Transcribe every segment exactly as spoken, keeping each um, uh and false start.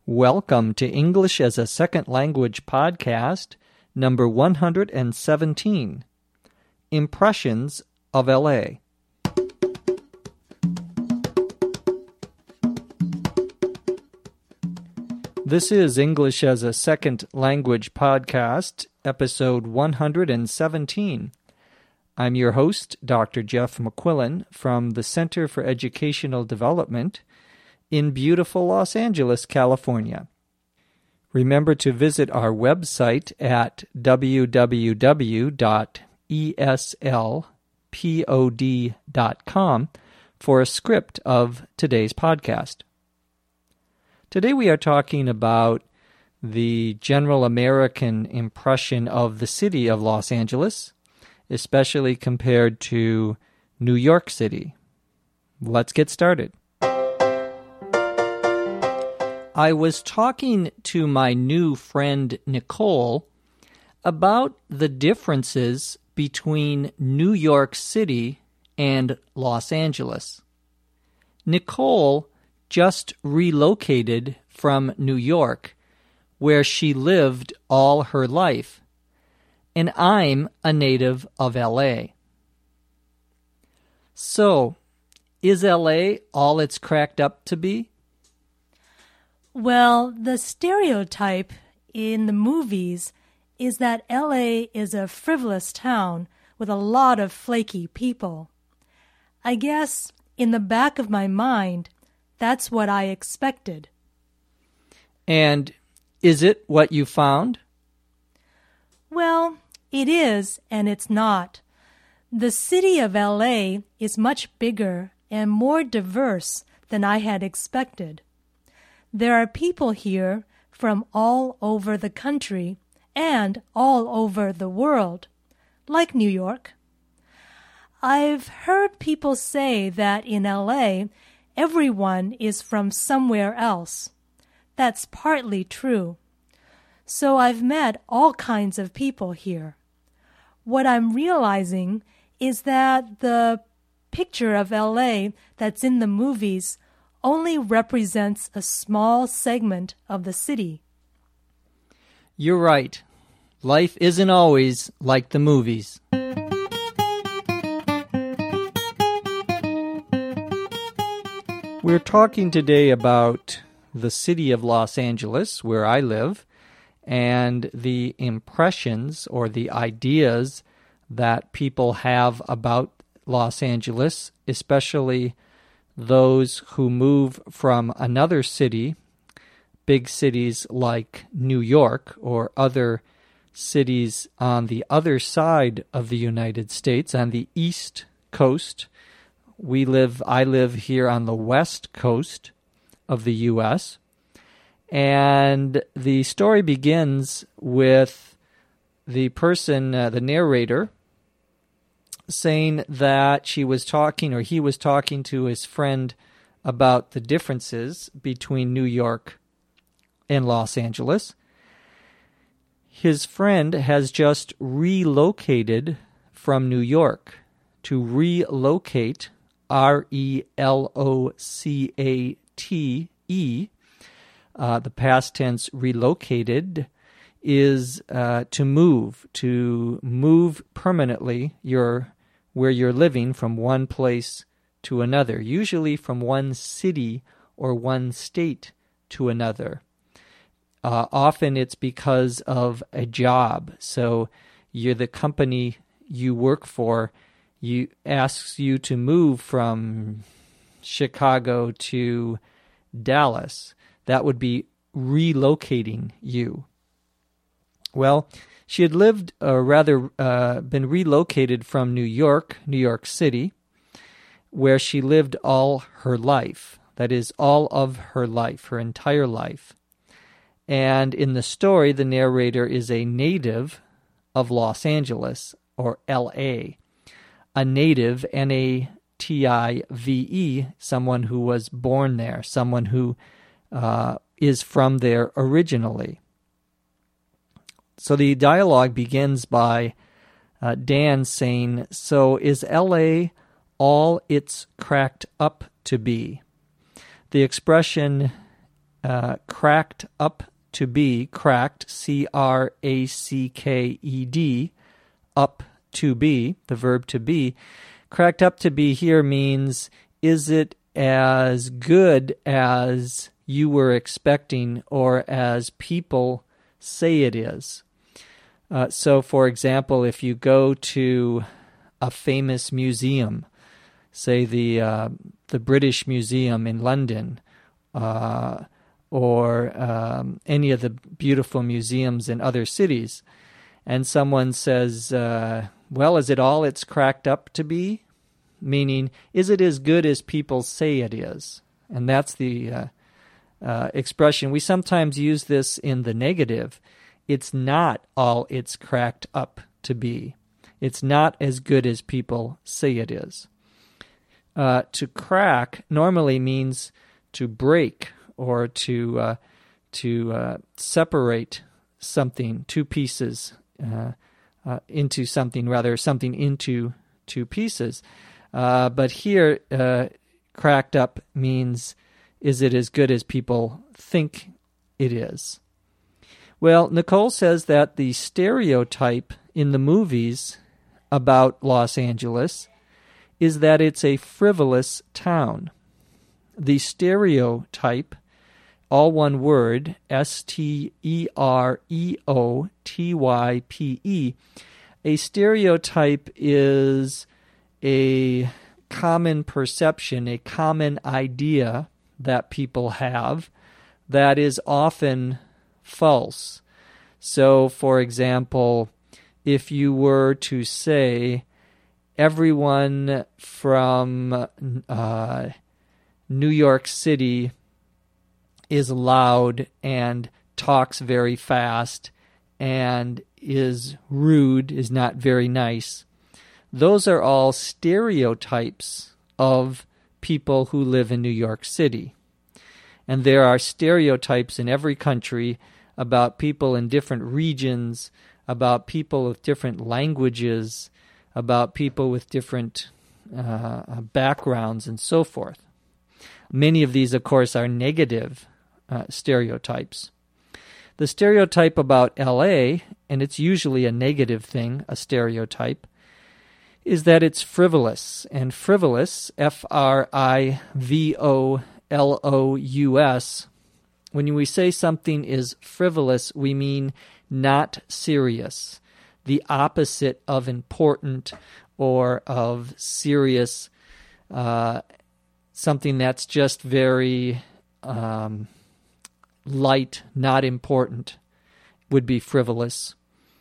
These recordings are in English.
Welcome to English as a Second Language podcast, number one hundred seventeen, Impressions of L A. This is English as a Second Language podcast, episode one hundred seventeen. I'm your host, Doctor Jeff McQuillan, from the Center for Educational Development in beautiful Los Angeles, California. Remember to visit our website at w w w dot e s l pod dot com for a script of today's podcast. Today we are talking about the general American impression of the city of Los Angeles, especially compared to New York City. Let's get started. I was talking to my new friend Nicole about the differences between New York City and Los Angeles. Nicole just relocated from New York, where she lived all her life, and I'm a native of L A. So, is L A all it's cracked up to be? Well, the stereotype in the movies is that L A is a frivolous town with a lot of flaky people. I guess in the back of my mind, that's what I expected. And is it what you found? Well, it is and it's not. The city of L A is much bigger and more diverse than I had expected. There are people here from all over the country and all over the world, like New York. I've heard people say that in L A, everyone is from somewhere else. That's partly true. So I've met all kinds of people here. What I'm realizing is that the picture of L A that's in the movies only represents a small segment of the city. You're right. Life isn't always like the movies. We're talking today about the city of Los Angeles, where I live, and the impressions or the ideas that people have about Los Angeles, especially those who move from another city, big cities like New York or other cities on the other side of the United States, on the East Coast. We live, I live here on the West Coast of the U S, and the story begins with the person, uh, the narrator, saying that she was talking, or he was talking to his friend about the differences between New York and Los Angeles. His friend has just relocated from New York. To relocate, R E L O C A T E, uh, the past tense relocated, is uh, to move, to move permanently your where you're living from one place to another, usually from one city or one state to another. Uh, often it's because of a job. So you're the company you work for, you asks you to move from Chicago to Dallas. That would be relocating you. Well, she had lived, or rather uh, been relocated from New York, New York City, where she lived all her life. That is, all of her life, her entire life. And in the story, the narrator is a native of Los Angeles, or L A. A native, N A T I V E, someone who was born there, someone who uh, is from there originally. So the dialogue begins by uh, Dan saying, "So is L A all it's cracked up to be?" The expression uh, cracked up to be, cracked, C R A C K E D, up to be, the verb to be. Cracked up to be here means, is it as good as you were expecting or as people say it is? Uh, so, for example, if you go to a famous museum, say the uh, the British Museum in London, uh, or um, any of the beautiful museums in other cities, and someone says, uh, well, is it all it's cracked up to be? Meaning, is it as good as people say it is? And that's the uh, uh, expression. We sometimes use this in the negative. It's not all it's cracked up to be. It's not as good as people say it is. Uh, to crack normally means to break or to uh, to uh, separate something, two pieces, uh, uh, into something, rather something into two pieces. Uh, but here, uh, cracked up means, is it as good as people think it is? Well, Nicole says that the stereotype in the movies about Los Angeles is that it's a frivolous town. The stereotype, all one word, S T E R E O T Y P E, a stereotype is a common perception, a common idea that people have that is often false. So, for example, if you were to say everyone from uh, New York City is loud and talks very fast and is rude, is not very nice, those are all stereotypes of people who live in New York City. And there are stereotypes in every country about people in different regions, about people with different languages, about people with different uh, backgrounds, and so forth. Many of these, of course, are negative uh, stereotypes. The stereotype about L A, and it's usually a negative thing, a stereotype, is that it's frivolous. And frivolous, F R I V O L O U S, when we say something is frivolous, we mean not serious, the opposite of important or of serious, uh, something that's just very um, light, not important, would be frivolous.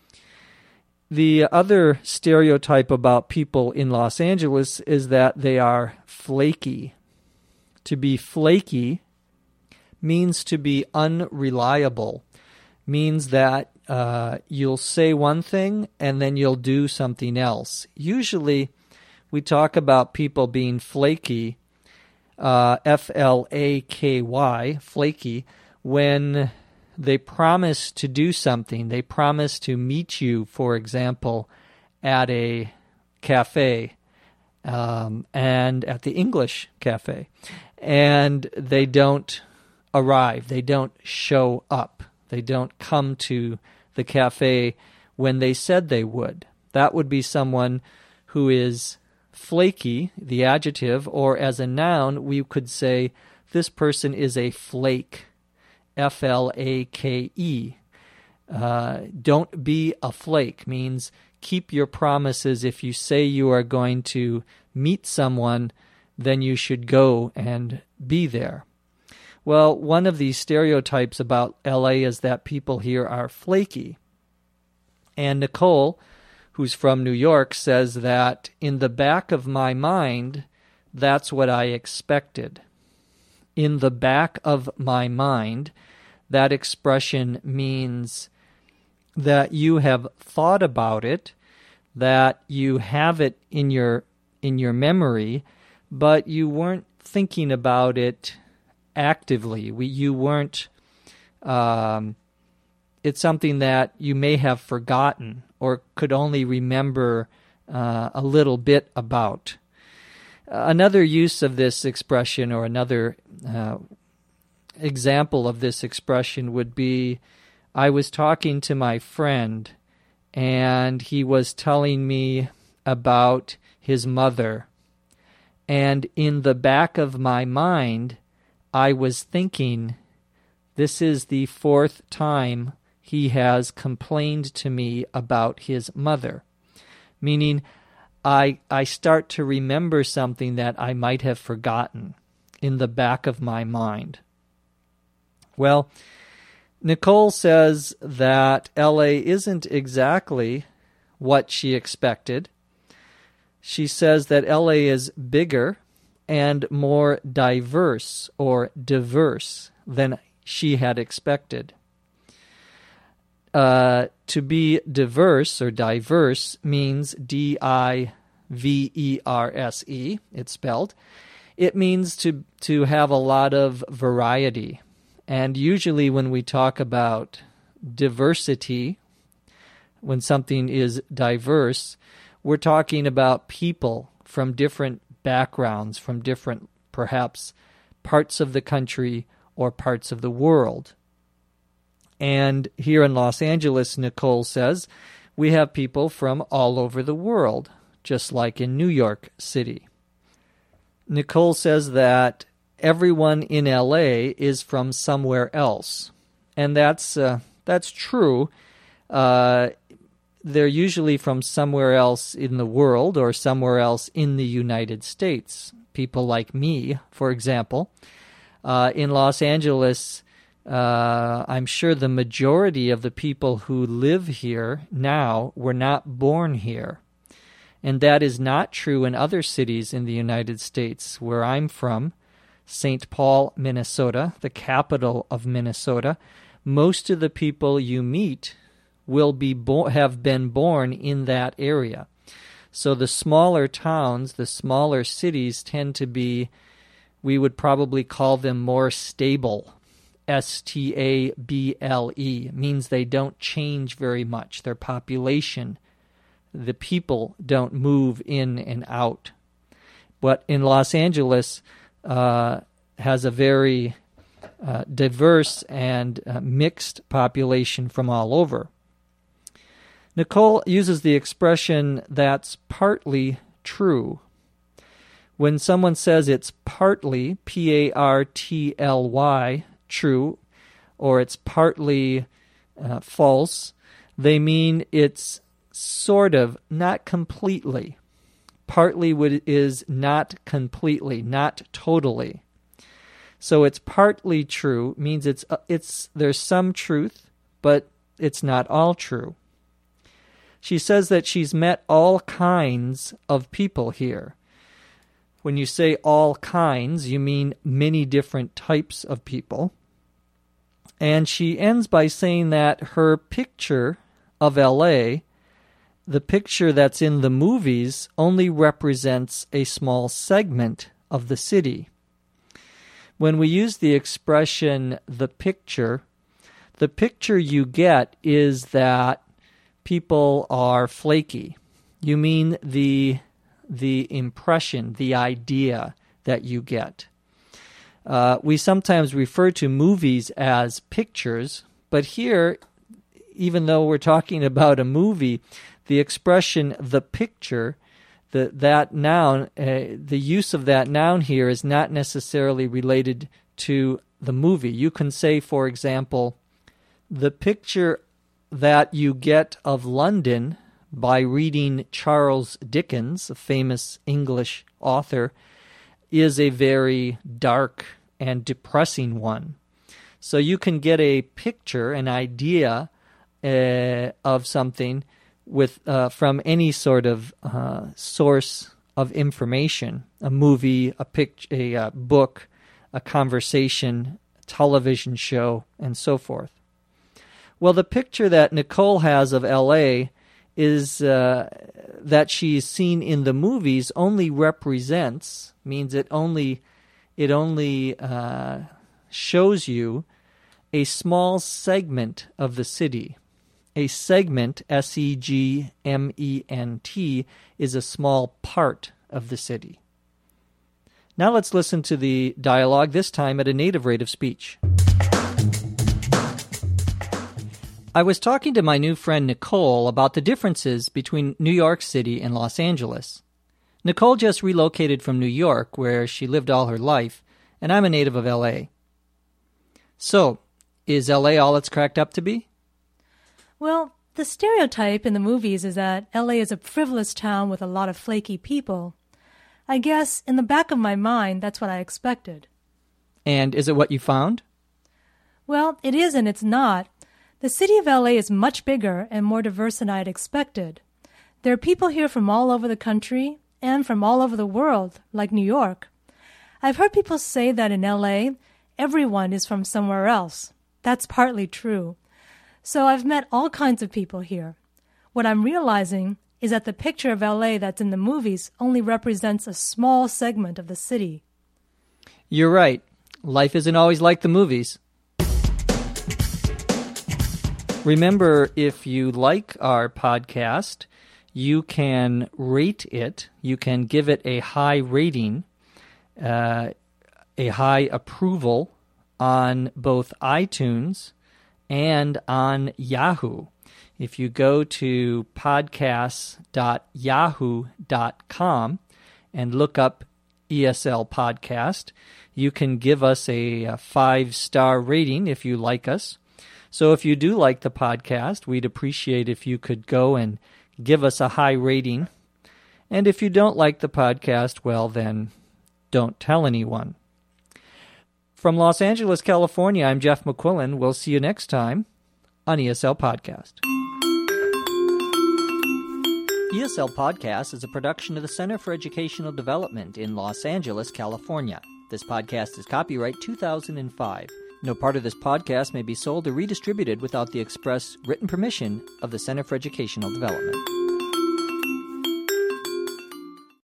The other stereotype about people in Los Angeles is that they are flaky. To be flaky means to be unreliable, means that uh, you'll say one thing and then you'll do something else. Usually we talk about people being flaky, uh, F L A K Y, flaky, when they promise to do something. They promise to meet you, for example, at a cafe, um, and at the English cafe, and they don't arrive. They don't show up. They don't come to the cafe when they said they would. That would be someone who is flaky, the adjective, or as a noun, we could say this person is a flake. F L A K E. Uh, don't be a flake means keep your promises. If you say you are going to meet someone, then you should go and be there. Well, one of these stereotypes about L A is that people here are flaky. And Nicole, who's from New York, says that in the back of my mind, that's what I expected. In the back of my mind, that expression means that you have thought about it, that you have it in your in your memory, but you weren't thinking about it actively. We, you weren't. Um, it's something that you may have forgotten or could only remember uh, a little bit about. Uh, another use of this expression, or another uh, example of this expression would be, I was talking to my friend, and he was telling me about his mother. And in the back of my mind, I was thinking, this is the fourth time he has complained to me about his mother. Meaning, I I start to remember something that I might have forgotten in the back of my mind. Well, Nicole says that L A isn't exactly what she expected. She says that L A is bigger and more diverse or diverse than she had expected. Uh, to be diverse or diverse means D I V E R S E, it's spelled. It means to, to have a lot of variety. And usually when we talk about diversity, when something is diverse, we're talking about people from different backgrounds, from different, perhaps, parts of the country or parts of the world. And here in Los Angeles, Nicole says, we have people from all over the world, just like in New York City. Nicole says that everyone in L A is from somewhere else. And that's uh, that's true. Uh, they're usually from somewhere else in the world or somewhere else in the United States. People like me, for example. Uh, in Los Angeles, uh, I'm sure the majority of the people who live here now were not born here. And that is not true in other cities in the United States. Where I'm from, Saint Paul, Minnesota, the capital of Minnesota, most of the people you meet will be bo- have been born in that area. So the smaller towns, the smaller cities tend to be, we would probably call them more stable. S T A B L E, means they don't change very much. Their population, the people don't move in and out. But in Los Angeles, uh, has a very uh, diverse and uh, mixed population from all over. Nicole uses the expression, that's partly true. When someone says it's partly, P A R T L Y, true, or it's partly uh, false, they mean it's sort of, not completely. Partly would, is not completely, not totally. So it's partly true, means it's uh, it's there's some truth, but it's not all true. She says that she's met all kinds of people here. When you say all kinds, you mean many different types of people. And she ends by saying that her picture of L A, the picture that's in the movies, only represents a small segment of the city. When we use the expression, the picture, the picture you get is that people are flaky. You mean the, the impression, the idea that you get. Uh, we sometimes refer to movies as pictures, but here, even though we're talking about a movie, the expression, the picture, the, that noun, uh, the use of that noun here is not necessarily related to the movie. You can say, for example, the picture that you get of London by reading Charles Dickens, a famous English author, is a very dark and depressing one. So you can get a picture, an idea uh, of something with uh, from any sort of uh, source of information, a movie, a pic- a uh, book, a conversation, a television show, and so forth. Well, the picture that Nicole has of L A is uh, that she's seen in the movies only represents, means it only it only uh, shows you a small segment of the city. A segment, S E G M E N T, is a small part of the city. Now let's listen to the dialogue, this time at a native rate of speech. I was talking to my new friend Nicole about the differences between New York City and Los Angeles. Nicole just relocated from New York, where she lived all her life, and I'm a native of L A. So, is L A all it's cracked up to be? Well, the stereotype in the movies is that L A is a frivolous town with a lot of flaky people. I guess in the back of my mind, that's what I expected. And is it what you found? Well, it is and it's not. The city of L A is much bigger and more diverse than I had expected. There are people here from all over the country and from all over the world, like New York. I've heard people say that in L A, everyone is from somewhere else. That's partly true. So I've met all kinds of people here. What I'm realizing is that the picture of L A that's in the movies only represents a small segment of the city. You're right. Life isn't always like the movies. Remember, if you like our podcast, you can rate it. You can give it a high rating, uh, a high approval on both iTunes and on Yahoo. If you go to podcasts dot yahoo dot com and look up E S L Podcast, you can give us a, a five-star rating if you like us. So if you do like the podcast, we'd appreciate if you could go and give us a high rating. And if you don't like the podcast, well, then don't tell anyone. From Los Angeles, California, I'm Jeff McQuillan. We'll see you next time on E S L Podcast. E S L Podcast is a production of the Center for Educational Development in Los Angeles, California. This podcast is copyright two thousand five. No part of this podcast may be sold or redistributed without the express written permission of the Center for Educational Development.